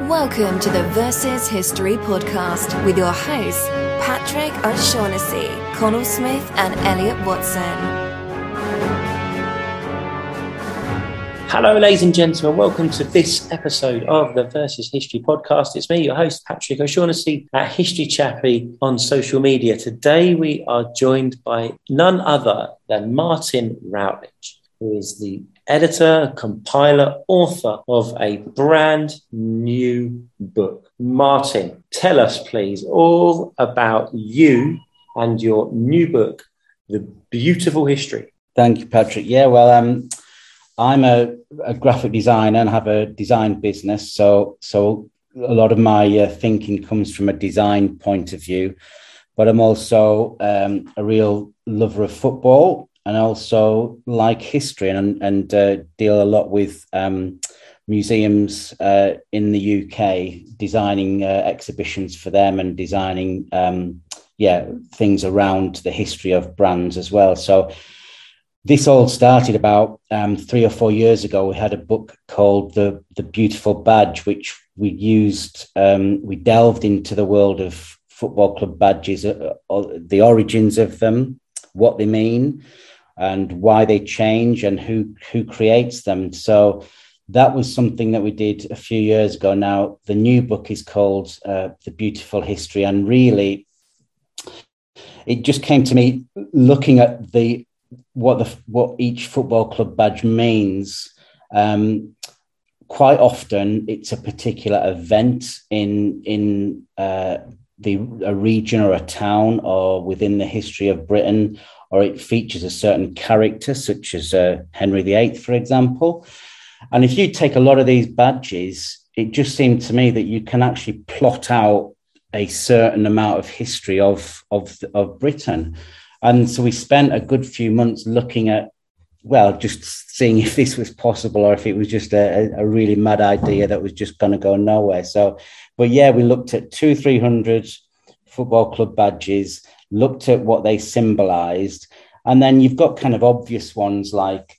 Welcome to the Versus History Podcast with your hosts, Patrick O'Shaughnessy, Connell Smith and Elliot Watson. Hello, ladies and gentlemen. Welcome to this episode of the Versus History Podcast. It's me, your host, Patrick O'Shaughnessy, at History Chappie on social media. Today, we are joined by none other than Martin Routledge, who is the editor, compiler, author of a brand new book. Martin, tell us, please, all about you and your new book, The Beautiful History. Thank you, Patrick. Yeah, well, I'm a graphic designer and have a design business. So a lot of my thinking comes from a design point of view. But I'm also a real lover of football and also like history and deal a lot with museums in the UK, designing exhibitions for them and designing things around the history of brands as well. So this all started about 3 or 4 years ago. We had a book called The Beautiful Badge, which we used. We delved into the world of football club badges, the origins of them, what they mean, and why they change, and who creates them. So that was something that we did a few years ago. Now, the new book is called The Beautiful History, and really, it just came to me looking at what each football club badge means. Quite often, it's a particular event in a region or a town or within the history of Britain, or it features a certain character, such as Henry VIII, for example. And if you take a lot of these badges, it just seemed to me that you can actually plot out a certain amount of history of Britain. And so we spent a good few months looking at, just seeing if this was possible or if it was just a really mad idea that was just going to go nowhere. We looked at 200-300 football club badges, looked at what they symbolized. And then you've got kind of obvious ones like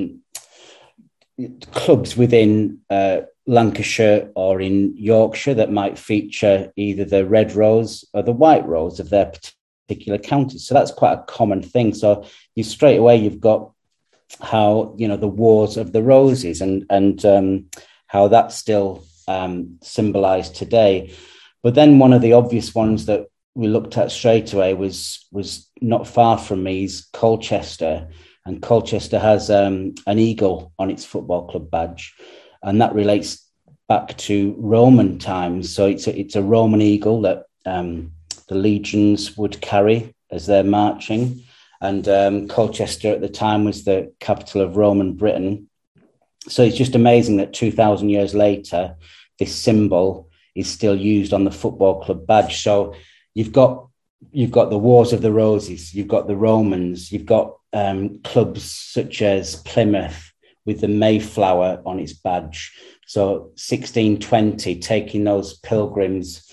clubs within Lancashire or in Yorkshire that might feature either the red rose or the white rose of their particular counties. So that's quite a common thing. So you've got how, the Wars of the Roses and how that's still symbolized today. But then one of the obvious ones that we looked at straight away was not far from me is Colchester. And Colchester has an eagle on its football club badge. And that relates back to Roman times. So it's a Roman eagle that the legions would carry as they're marching. And Colchester at the time was the capital of Roman Britain. So it's just amazing that 2,000 years later, this symbol is still used on the football club badge. So you've got the Wars of the Roses, you've got the Romans, you've got clubs such as Plymouth with the Mayflower on its badge. So 1620, taking those pilgrims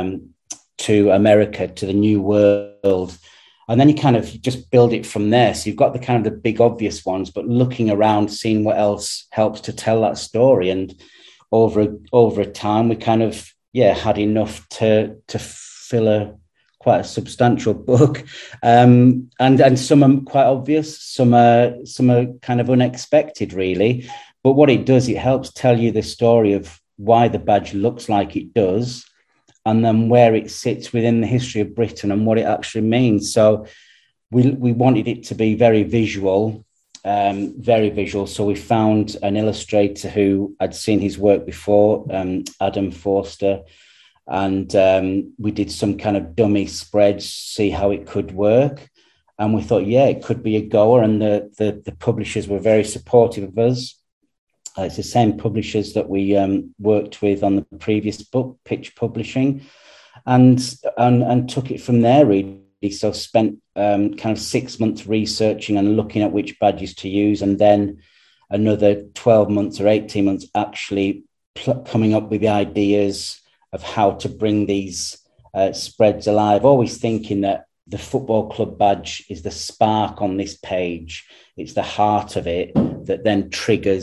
to America, to the New World. And then you kind of just build it from there. So you've got the kind of the big obvious ones, but looking around, seeing what else helps to tell that story. And over a time, we kind of, had enough to fill quite a substantial book. And some are quite obvious, some are kind of unexpected, really. But what it does, it helps tell you the story of why the badge looks like it does, and then where it sits within the history of Britain and what it actually means. So we wanted it to be very visual. So we found an illustrator who I'd seen his work before, Adam Forster, and we did some kind of dummy spreads, see how it could work. And we thought, it could be a goer. And the publishers were very supportive of us. It's the same publishers that we worked with on the previous book, Pitch Publishing, and took it from there, really. So spent kind of 6 months researching and looking at which badges to use, and then another 12 months or 18 months actually coming up with the ideas of how to bring these spreads alive, always thinking that the football club badge is the spark on this page. It's the heart of it that then triggers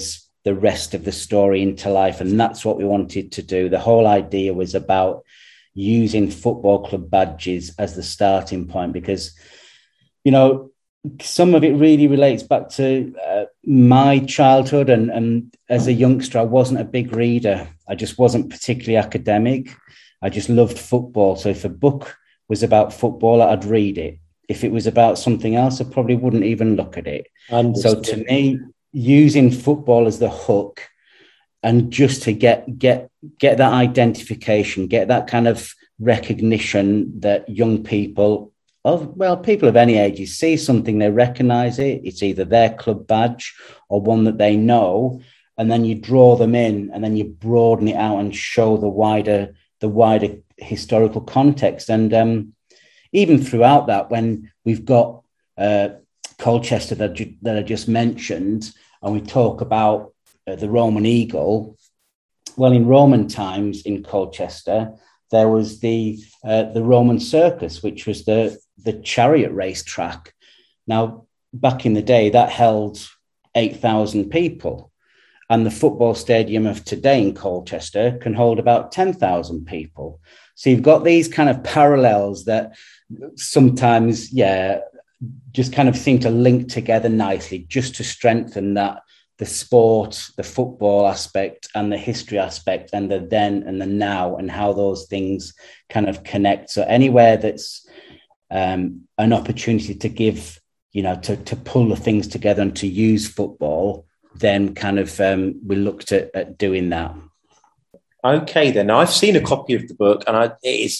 the rest of the story into life. And that's what we wanted to do. The whole idea was about using football club badges as the starting point, because, you know, some of it really relates back to my childhood. And as a youngster, I wasn't a big reader. I just wasn't particularly academic. I just loved football. So if a book was about football, I'd read it. If it was about something else, I probably wouldn't even look at it. Understood. So to me, using football as the hook, and just to get that identification, get that kind of recognition that young people people of any ages see something, they recognize it. It's either their club badge or one that they know, and then you draw them in, and then you broaden it out and show the wider historical context. And even throughout that, when we've got Colchester that I just mentioned, and we talk about the Roman eagle. Well, in Roman times in Colchester, there was the Roman circus, which was the chariot race track. Now, back in the day, that held 8,000 people. And the football stadium of today in Colchester can hold about 10,000 people. So you've got these kind of parallels that sometimes, just kind of seem to link together nicely, just to strengthen that the sport, the football aspect and the history aspect, and the then and the now, and how those things kind of connect. So anywhere that's an opportunity to give, to pull the things together and to use football, then kind of we looked at doing that. Okay, then. Now, I've seen a copy of the book, and it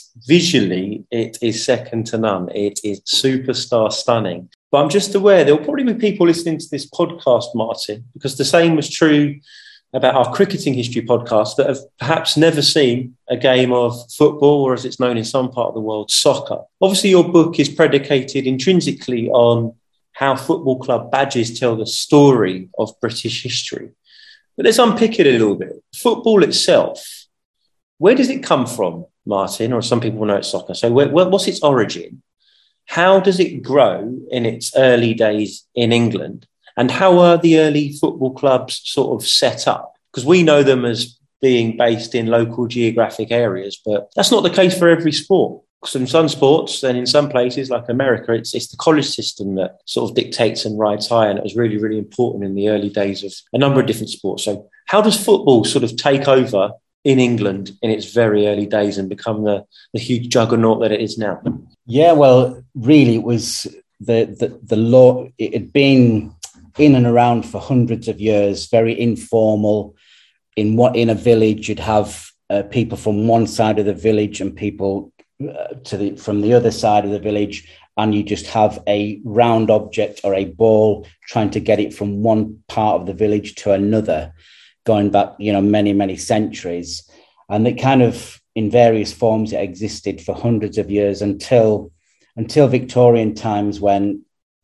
is second to none. It is superstar stunning. But I'm just aware there will probably be people listening to this podcast, Martin, because the same was true about our cricketing history podcast, that have perhaps never seen a game of football, or as it's known in some part of the world, soccer. Obviously, your book is predicated intrinsically on how football club badges tell the story of British history. But let's unpick it a little bit. Football itself, where does it come from, Martin? Or some people know it's soccer. So what's its origin? How does it grow in its early days in England? And how are the early football clubs sort of set up? Because we know them as being based in local geographic areas, but that's not the case for every sport. Because in some sports, and in some places like America, it's the college system that sort of dictates and rides high, and it was really, really important in the early days of a number of different sports. So how does football sort of take over in England in its very early days and become the huge juggernaut that it is now? Yeah, well, really, it was the law. It had been in and around for hundreds of years, very informal. In a village, you'd have people from one side of the village and people from the other side of the village, and you just have a round object or a ball trying to get it from one part of the village to another, going back, many, many centuries. And it kind of, in various forms, it existed for hundreds of years until Victorian times, when,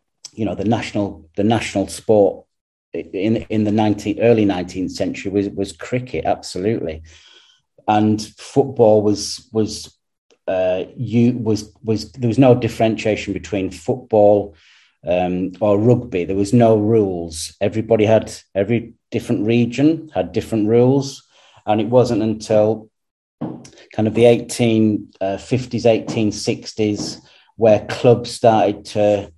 the national sport in the early 19th century was cricket, absolutely. And football there was no differentiation between football or rugby. There was no rules. Every different region had different rules, and it wasn't until kind of the 1850s, 1860s, where clubs started to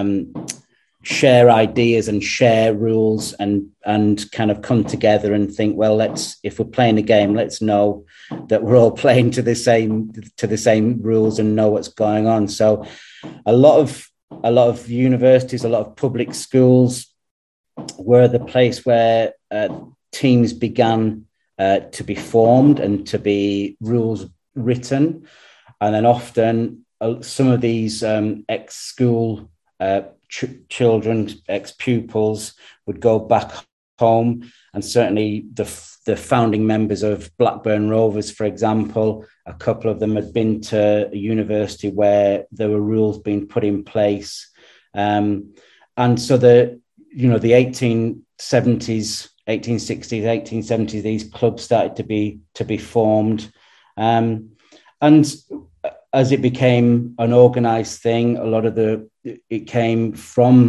share ideas and share rules and kind of come together and think, well, if we're playing a game, let's know that we're all playing to the same rules and know what's going on. So a lot of universities, a lot of public schools were the place where teams began to be formed and to be rules written. And then often some of these ex-school children, ex-pupils would go back home, and certainly the founding members of Blackburn Rovers, for example, a couple of them had been to a university where there were rules being put in place, and so the 1870s, 1860s, 1870s, these clubs started to be formed, and as it became an organised thing, a lot of it came from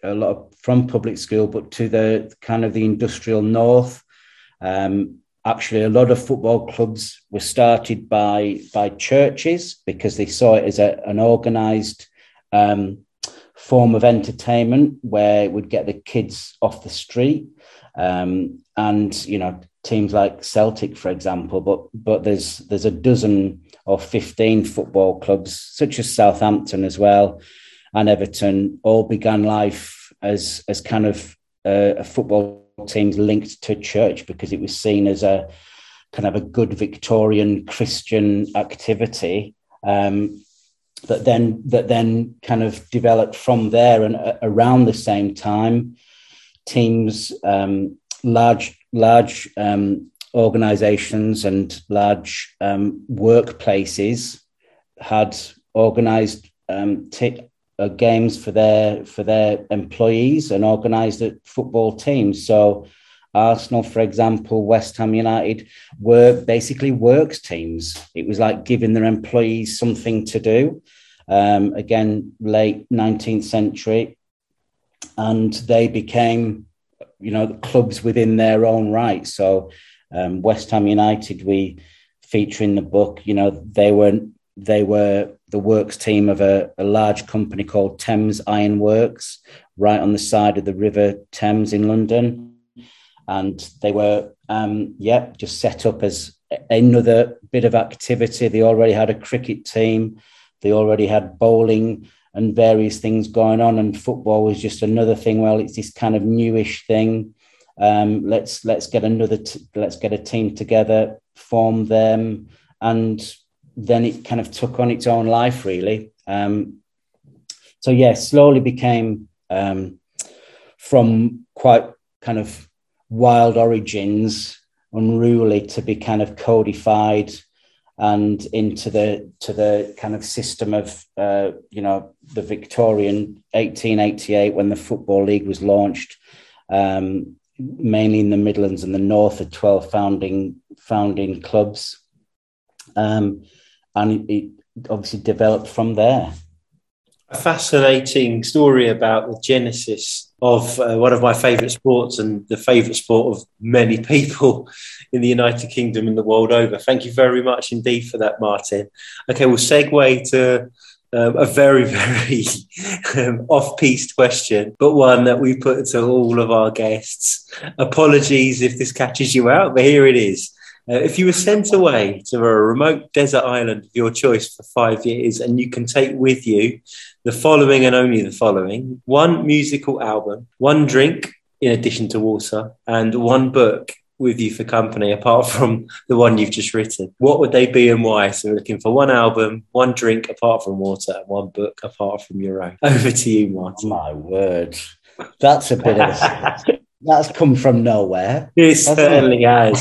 from public school, but to the kind of the industrial north. Actually, a lot of football clubs were started by churches because they saw it as an organised form of entertainment where it would get the kids off the street. And, you know, teams like Celtic, for example, but there's a dozen or 15 football clubs, such as Southampton as well, and Everton, all began life as kind of a football teams linked to church because it was seen as a kind of a good Victorian Christian activity that then kind of developed from there. And around the same time, teams, large organizations and large workplaces had organized games for their employees and organised football teams. So Arsenal, for example, West Ham United were basically works teams. It was like giving their employees something to do. Again, late 19th century, and they became, you know, clubs within their own right. So West Ham United, we feature in the book, you know, they were the works team of a large company called Thames Iron Works, right on the side of the River Thames in London. And they were, just set up as another bit of activity. They already had a cricket team. They already had bowling and various things going on. And football was just another thing. Well, it's this kind of newish thing. Let's get a team together, form them, and then it kind of took on its own life, really. Slowly became from quite kind of wild origins, unruly, to be kind of codified and into the kind of system of, the Victorian 1888 when the Football League was launched, mainly in the Midlands and the North, of 12 founding clubs. And it obviously developed from there. A fascinating story about the genesis of one of my favourite sports and the favourite sport of many people in the United Kingdom and the world over. Thank you very much indeed for that, Martin. Okay, we'll segue to a very, very off-piste question, but one that we put to all of our guests. Apologies if this catches you out, but here it is. If you were sent away to a remote desert island of your choice for 5 years, and you can take with you the following and only the following: one musical album, one drink in addition to water, and one book with you for company apart from the one you've just written, what would they be and why? So we're looking for one album, one drink apart from water, and one book apart from your own. Over to you, Martin. My word. That's a bit of that's come from nowhere. It certainly has.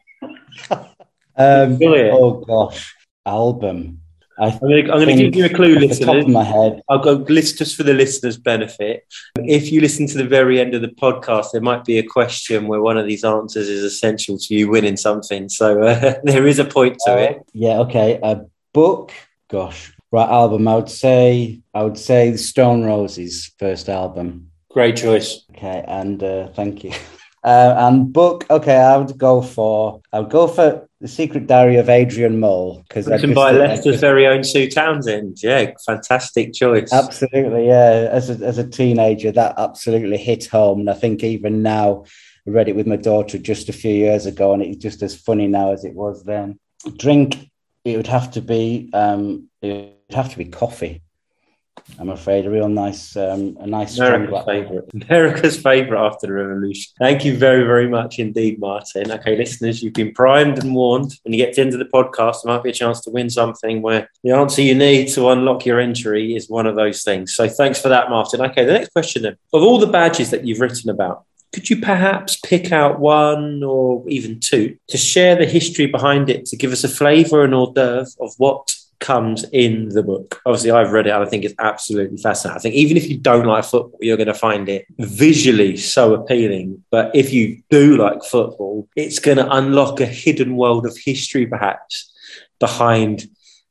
Oh gosh, album. I'm going to give you a clue, listeners. Top of my head. I'll go list just for the listeners' benefit. If you listen to the very end of the podcast, there might be a question where one of these answers is essential to you winning something. So there is a point to it. Yeah. Okay. A book. Gosh. Right. Album. I would say the Stone Roses' first album. Great choice. Okay. And thank you. And book, okay, I would go for The Secret Diary of Adrian Mole, because written by Leicester's very own Sue Townsend. Yeah, fantastic choice. Absolutely, yeah. As a teenager, that absolutely hit home, and I think even now, I read it with my daughter just a few years ago, and it's just as funny now as it was then. Drink, it would have to be coffee. I'm afraid a nice America's favourite after the revolution. Thank you very, very much indeed, Martin. Okay, listeners, you've been primed and warned. When you get to the end of the podcast, there might be a chance to win something where the answer you need to unlock your entry is one of those things. So thanks for that, Martin. Okay, the next question then. Of all the badges that you've written about, could you perhaps pick out one or even two to share the history behind it, to give us a flavour and hors d'oeuvre of what comes in the book? Obviously, I've read it and I think it's absolutely fascinating. I think even if you don't like football, you're going to find it visually so appealing. But if you do like football, it's going to unlock a hidden world of history, perhaps, behind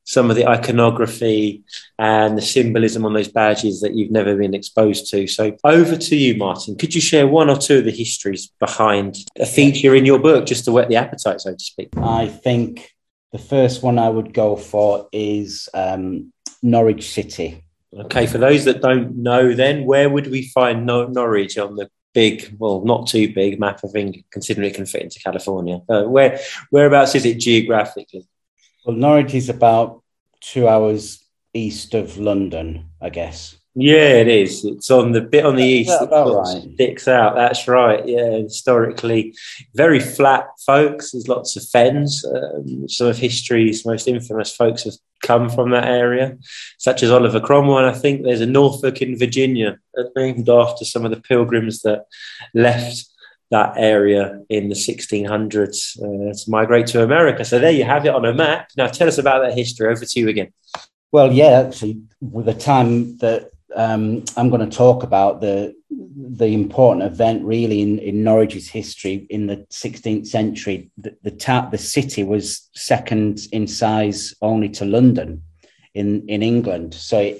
some of the iconography and the symbolism on those badges that you've never been exposed to. So over to you, Martin. Could you share one or two of the histories behind a feature in your book, just to whet the appetite, so to speak? I think the first one I would go for is Norwich City. Okay, for those that don't know then, where would we find Norwich on the big, well, not too big map of England, considering it can fit into California? Whereabouts is it geographically? Well, Norwich is about 2 hours east of London, I guess. Yeah, it is. It's on the bit on the east that right. sticks out. That's right. Yeah, historically very flat, folks. There's lots of fens. Some of history's most infamous folks have come from that area, such as Oliver Cromwell. And I think there's a Norfolk in Virginia named after some of the pilgrims that left that area in the 1600s to migrate to America. So there you have it on a map. Now tell us about that history. Over to you again. Well, yeah, actually, with the time that I'm going to talk about the important event really in Norwich's history in the 16th century, the city was second in size only to London in England. So,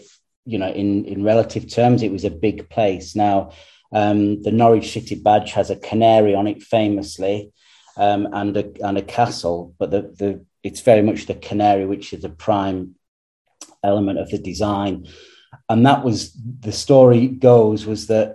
in relative terms, it was a big place. Now, the Norwich City badge has a canary on it famously, and a castle, but it's very much the canary which is the prime element of the design. And that was, the story goes, was that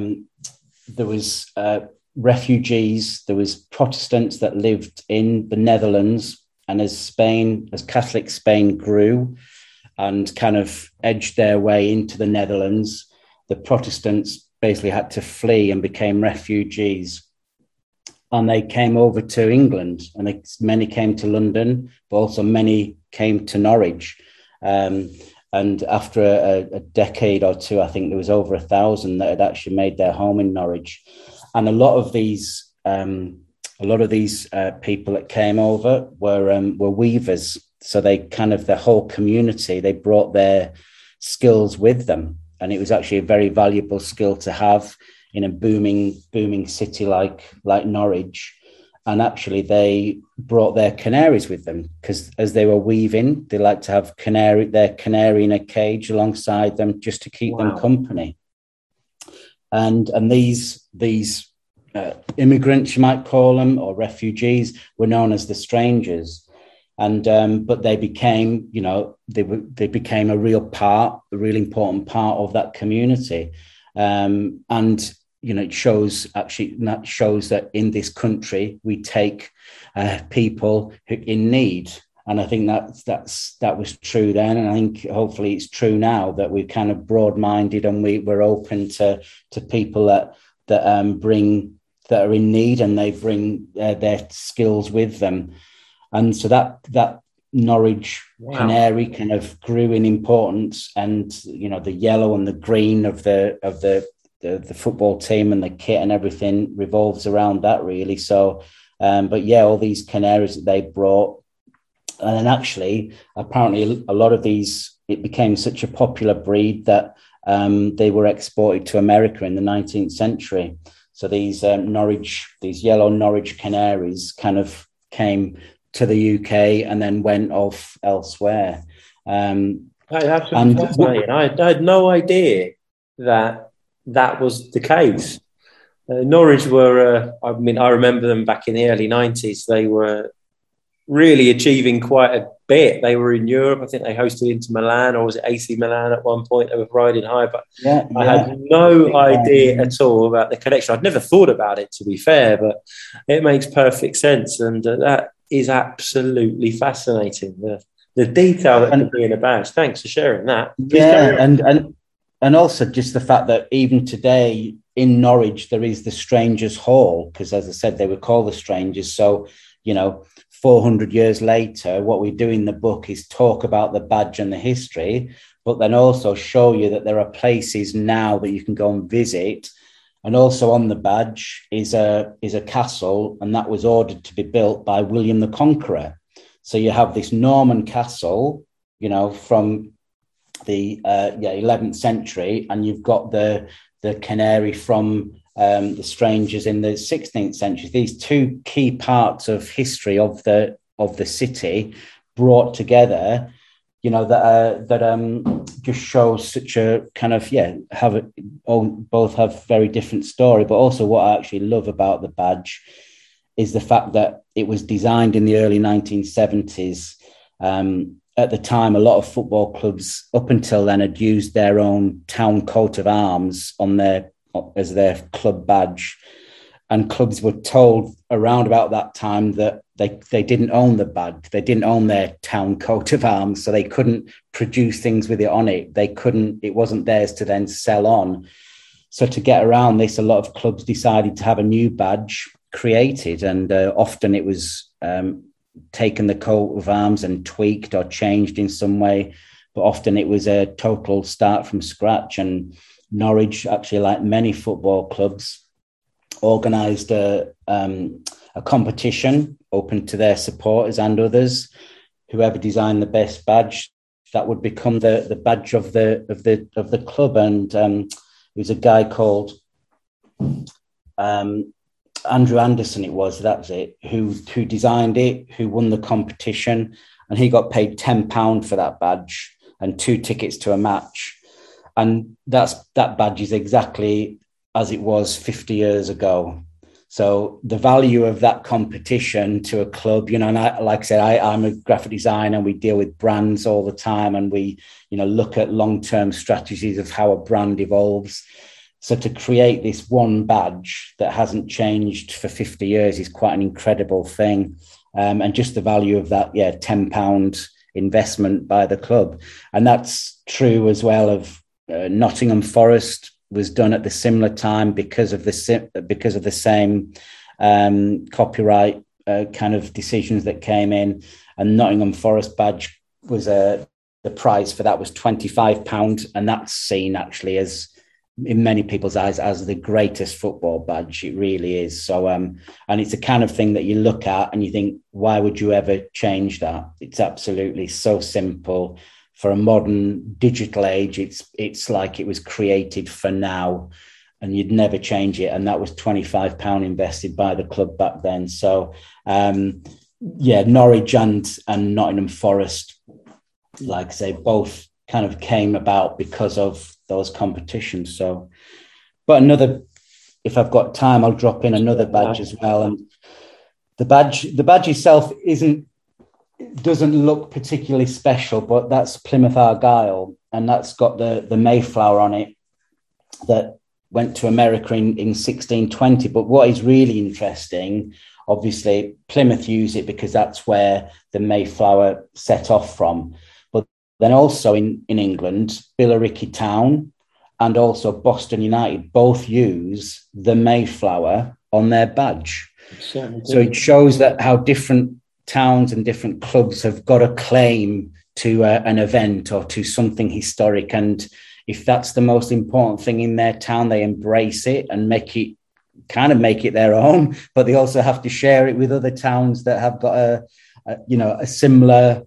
there was refugees, there was Protestants that lived in the Netherlands, and as Catholic Spain grew and kind of edged their way into the Netherlands, the Protestants basically had to flee and became refugees. And they came over to England, and many came to London, but also many came to Norwich. And after a decade or two, I think there was over 1,000 that had actually made their home in Norwich. And a lot of these people that came over were weavers. So they their whole community, they brought their skills with them. And it was actually a very valuable skill to have in a booming city like Norwich. And actually, they brought their canaries with them because as they were weaving, they like to have their canary in a cage alongside them just to keep them company. And these immigrants, you might call them, or refugees, were known as the strangers. And but they became, they became a really important part of that community. And it shows that in this country we take people who in need, and I think that was true then, and I think hopefully it's true now, that we're kind of broad-minded and we're open to people that are in need, and they bring their skills with them, and so that Norwich canary kind of grew in importance, and the yellow and the green of the football team and the kit and everything revolves around that really. So, but yeah, all these canaries that they brought, and then actually, apparently, a lot of these, it became such a popular breed that they were exported to America in the 19th century. So these yellow Norwich canaries kind of came to the UK and then went off elsewhere. That's fascinating. I had no idea that was the case. Norwich were, I remember them back in the early 90s. They were really achieving quite a bit. They were in Europe. I think they hosted Inter Milan, or was it AC Milan at one point? They were riding high, but I had no idea at all about the connection. I'd never thought about it, to be fair, but it makes perfect sense. And that is absolutely fascinating. The detail that could be in a badge. Thanks for sharing that. And also just the fact that even today in Norwich, there is the Strangers' Hall, because as I said, they were called the Strangers. So, 400 years later, what we do in the book is talk about the badge and the history, but then also show you that there are places now that you can go and visit. And also on the badge is a castle, and that was ordered to be built by William the Conqueror. So you have this Norman castle, from the 11th century, and you've got the canary from the Strangers in the 16th century. These two key parts of history of the city brought together that just shows such a kind of both have very different story. But also, what I actually love about the badge is the fact that it was designed in the early 1970s. At the time, a lot of football clubs up until then had used their own town coat of arms as their club badge. And clubs were told around about that time that they didn't own the badge. They didn't own their town coat of arms, so they couldn't produce things with it on it. It wasn't theirs to then sell on. So to get around this, a lot of clubs decided to have a new badge created, and often it was taken the coat of arms and tweaked or changed in some way, but often it was a total start from scratch. And Norwich, actually, like many football clubs, organised a competition open to their supporters and others. Whoever designed the best badge, that would become the badge of the club. And it was a guy called Andrew Anderson, who designed it, who won the competition, and he got paid £10 for that badge and 2 tickets to a match. And that badge is exactly as it was 50 years ago. So the value of that competition to a club, and like I said, I'm a graphic designer, and we deal with brands all the time, and we, look at long-term strategies of how a brand evolves. So to create this one badge that hasn't changed for 50 years is quite an incredible thing. And just the value of that, £10 investment by the club. And that's true as well of Nottingham Forest was done at the similar time because of the same copyright kind of decisions that came in. And Nottingham Forest badge was the price for that was £25, and that's seen actually as, in many people's eyes, as the greatest football badge. It really is. So, and it's a kind of thing that you look at and you think, why would you ever change that? It's absolutely so simple. For a modern digital age, it's like it was created for now, and you'd never change it. And that was £25 invested by the club back then. So, Norwich and Nottingham Forest, like I say, both kind of came about because of those competitions. So, but if I've got time, I'll drop in another badge as well. And the badge itself doesn't look particularly special, but that's Plymouth Argyle, and that's got the Mayflower on it that went to America in 1620. But what is really interesting, obviously, Plymouth use it because that's where the Mayflower set off from. But then also in England, Billericay Town and also Boston United both use the Mayflower on their badge. So it shows that how different towns and different clubs have got a claim to an event or to something historic. And if that's the most important thing in their town, they embrace it and make it their own, but they also have to share it with other towns that have got a similar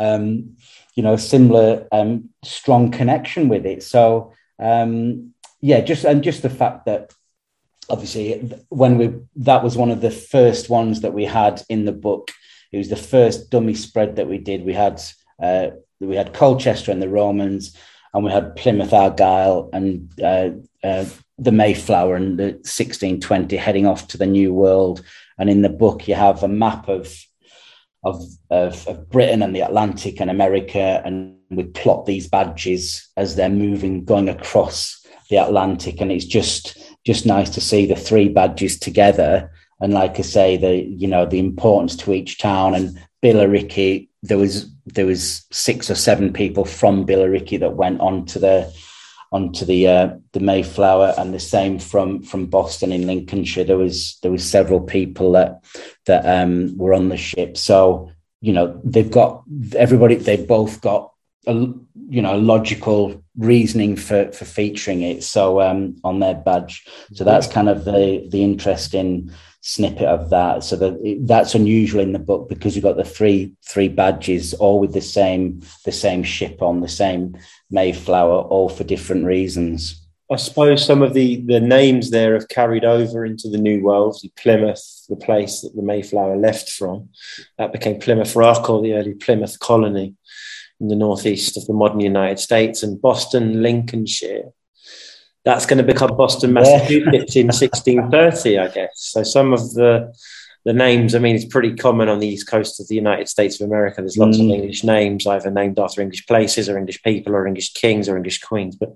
strong connection with it. So just the fact that obviously that was one of the first ones that we had in the book. It was the first dummy spread that we did. We had Colchester and the Romans, and we had Plymouth Argyle and the Mayflower and the 1620 heading off to the New World. And in the book, you have a map of Britain and the Atlantic and America, and we plot these badges as they're going across the Atlantic. And it's just nice to see the 3 badges together. And like I say, the importance to each town. And Billericay, there was 6 or 7 people from Billericay that went onto the Mayflower, and the same from Boston in Lincolnshire. There was several people that were on the ship. So they've both got a logical reasoning for featuring it. So on their badge. So that's kind of the interesting snippet of that. So that's unusual in the book because you've got the three badges all with the same ship on, the same Mayflower, all for different reasons. I suppose some of the names there have carried over into the New World. Plymouth, the place that the Mayflower left from, that became Plymouth Rock, or the early Plymouth colony. in the northeast of the modern United States, and Boston, Lincolnshire. That's going to become Boston, Massachusetts in 1630, I guess. So some of the names, I mean, it's pretty common on the east coast of the United States of America. There's lots of English names, either named after English places or English people or English kings or English queens. But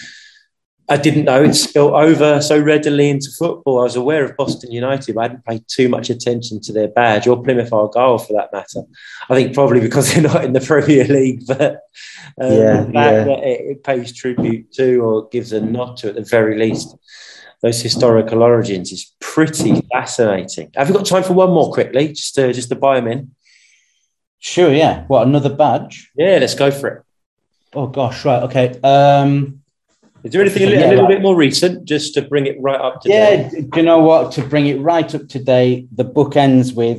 I didn't know it spilled over so readily into football. I was aware of Boston United, but I hadn't paid too much attention to their badge, or Plymouth Argyle for that matter. I think probably because they're not in the Premier League, but the fact that it pays tribute to, or gives a nod to, at the very least, those historical origins is pretty fascinating. Have you got time for one more quickly, just to buy them in? Sure, yeah. What, another badge? Yeah, let's go for it. Oh, gosh, right, okay. Is there anything a little bit more recent, just to bring it right up to date? Yeah, do you know what? To bring it right up to date, the book ends with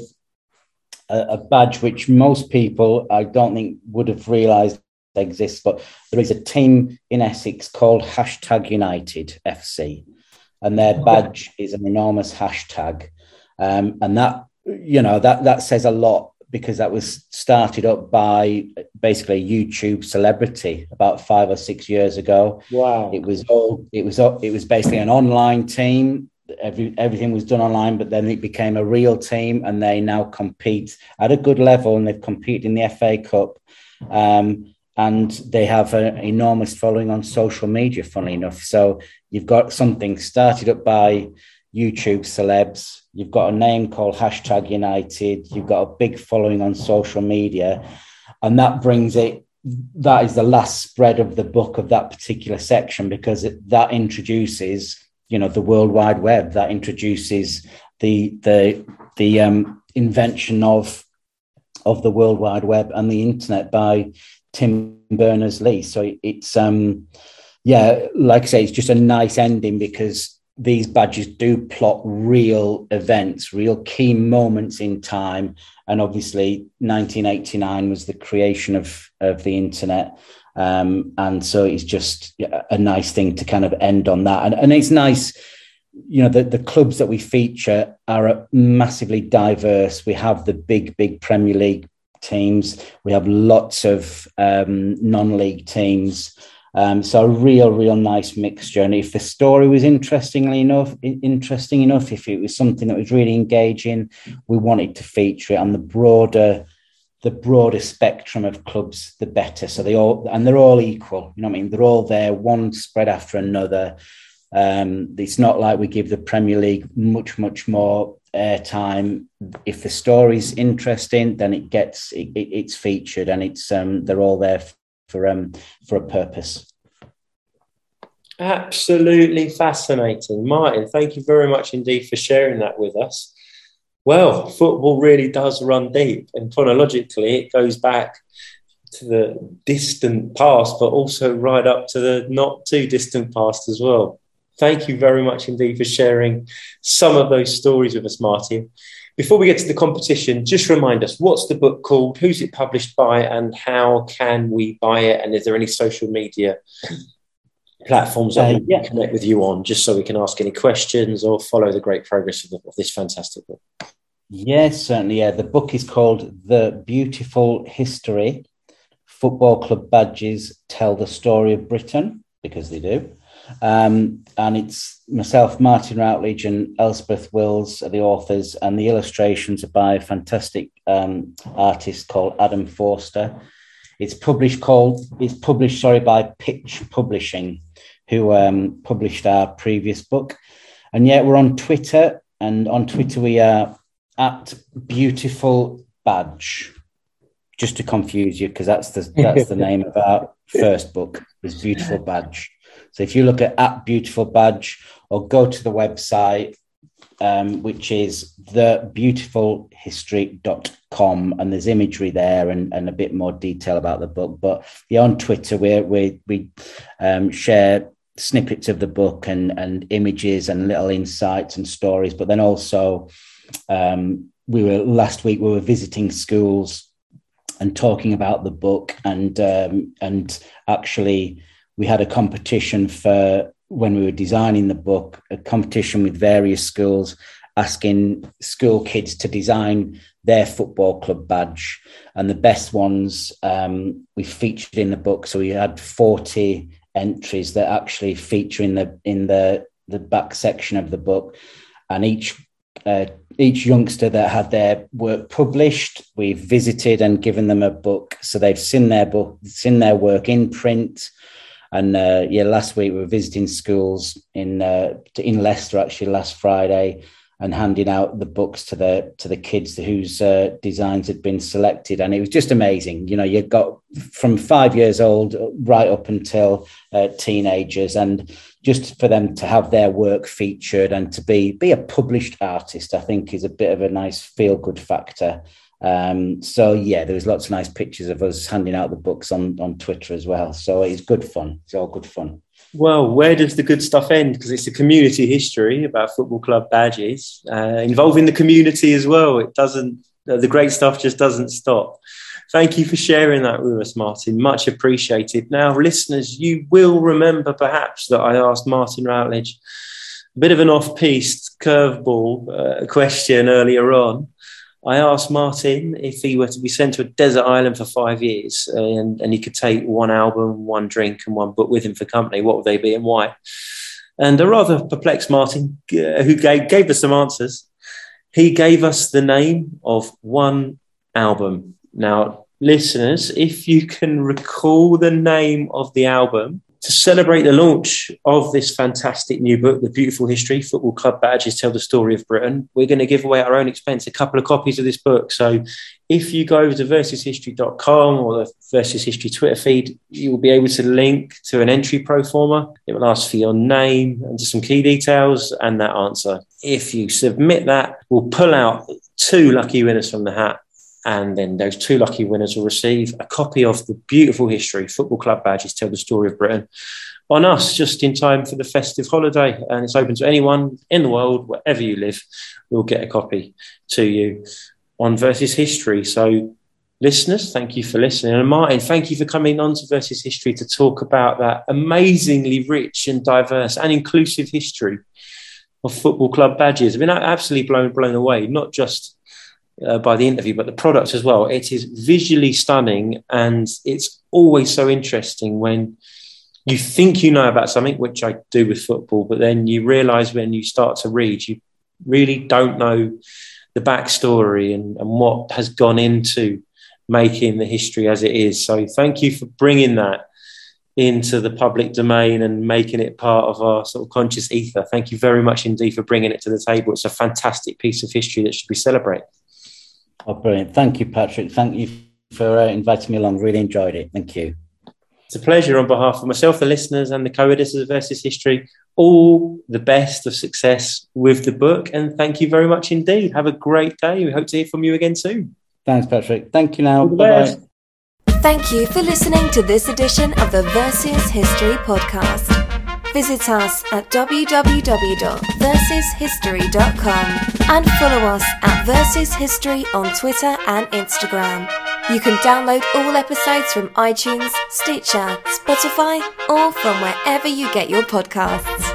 a badge which most people, I don't think, would have realised exists, but there is a team in Essex called #United FC, and their badge is an enormous hashtag, and that says a lot, because that was started up by basically a YouTube celebrity about 5 or 6 years ago. Wow! It was basically an online team. Everything was done online, but then it became a real team, and they now compete at a good level, and they've competed in the FA Cup. And they have an enormous following on social media, funnily enough. So you've got something started up by YouTube celebs. You've got a name called #United. You've got a big following on social media. And that is the last spread of the book of that particular section, because that introduces, the World Wide Web. That introduces the invention of the World Wide Web and the internet by Tim Berners-Lee. So it's like I say, it's just a nice ending, because these badges do plot real events, real key moments in time. And obviously 1989 was the creation of the internet. And so it's just a nice thing to kind of end on that. And it's nice, the clubs that we feature are massively diverse. We have the big Premier League teams. We have lots of non-league teams. So a real nice mixture. And if the story was interesting enough, if it was something that was really engaging, we wanted to feature it. And the broader spectrum of clubs, the better. So they're all equal. They're all there, one spread after another. It's not like we give the Premier League much more airtime. If the story's interesting, then it's featured, and it's they're all there for a purpose. Absolutely fascinating. Martin, thank you very much indeed for sharing that with us. Well, football really does run deep, and chronologically it goes back to the distant past, but also right up to the not too distant past as well. Thank you very much indeed for sharing some of those stories with us, Martin. Before we get to the competition, just remind us, what's the book called, who's it published by, and how can we buy it? And is there any social media platforms that we can connect with you on, just so we can ask any questions or follow the great progress of this fantastic book? Yes, certainly. Yeah, the book is called The Beautiful History. Football club badges tell the story of Britain, because they do. And it's myself, Martin Routledge, and Elspeth Wills are the authors, and the illustrations are by a fantastic artist called Adam Forster. It's published by Pitch Publishing, who published our previous book. And yet we're on Twitter, and on Twitter we are at Beautiful Badge, just to confuse you, because that's the name of our first book, is Beautiful Badge. So if you look at Beautiful Badge, or go to the website, which is thebeautifulhistory.com, and there's imagery there and a bit more detail about the book. But yeah, on Twitter, we share snippets of the book and images and little insights and stories. But then also, last week we were visiting schools and talking about the book, and actually we had a competition for when we were designing the book, a competition with various schools, asking school kids to design their football club badge, and the best ones we featured in the book. So we had 40 entries that actually feature in the back section of the book, and each youngster that had their work published, we've visited and given them a book, so they've seen their work in print. And last week we were visiting schools in Leicester, actually, last Friday, and handing out the books to the kids whose designs had been selected. And it was just amazing. You know, you got from 5 years old right up until teenagers, and just for them to have their work featured and to be a published artist, I think is a bit of a nice feel-good factor. There was lots of nice pictures of us handing out the books on Twitter as well. So it's good fun. It's all good fun. Well, where does the good stuff end? Because it's a community history about football club badges, involving the community as well. It doesn't. The great stuff just doesn't stop. Thank you for sharing that with us, Martin. Much appreciated. Now, listeners, you will remember perhaps that I asked Martin Routledge a bit of an off-piste curveball question earlier on. I asked Martin if he were to be sent to a desert island for 5 years and he could take one album, one drink and one book with him for company, what would they be and why? And a rather perplexed Martin, who gave us some answers, he gave us the name of one album. Now, listeners, if you can recall the name of the album, to celebrate the launch of this fantastic new book, The Beautiful History, Football Club Badges Tell the Story of Britain, we're going to give away at our own expense a couple of copies of this book. So if you go over to versushistory.com or the Versus History Twitter feed, you will be able to link to an entry pro forma. It will ask for your name and just some key details and that answer. If you submit that, we'll pull out 2 lucky winners from the hat. And then those 2 lucky winners will receive a copy of The Beautiful History, Football Club Badges Tell the Story of Britain, on us just in time for the festive holiday. And it's open to anyone in the world, wherever you live, we'll get a copy to you on Versus History. So, listeners, thank you for listening. And Martin, thank you for coming on to Versus History to talk about that amazingly rich and diverse and inclusive history of football club badges. I've been absolutely blown away, not just by the interview, but the product as well. It is visually stunning, and it's always so interesting when you think you know about something, which I do with football, but then you realise when you start to read, you really don't know the backstory and what has gone into making the history as it is. So thank you for bringing that into the public domain and making it part of our sort of conscious ether. Thank you very much indeed for bringing it to the table. It's a fantastic piece of history that should be celebrated. Oh, brilliant. Thank you, Patrick. Thank you for inviting me along. Really enjoyed it. Thank you. It's a pleasure on behalf of myself, the listeners, and the co-editors of Versus History. All the best of success with the book. And thank you very much indeed. Have a great day. We hope to hear from you again soon. Thanks, Patrick. Thank you now. Bye-bye. Thank you for listening to this edition of the Versus History podcast. Visit us at www.versushistory.com and follow us at Versus History on Twitter and Instagram. You can download all episodes from iTunes, Stitcher, Spotify, or from wherever you get your podcasts.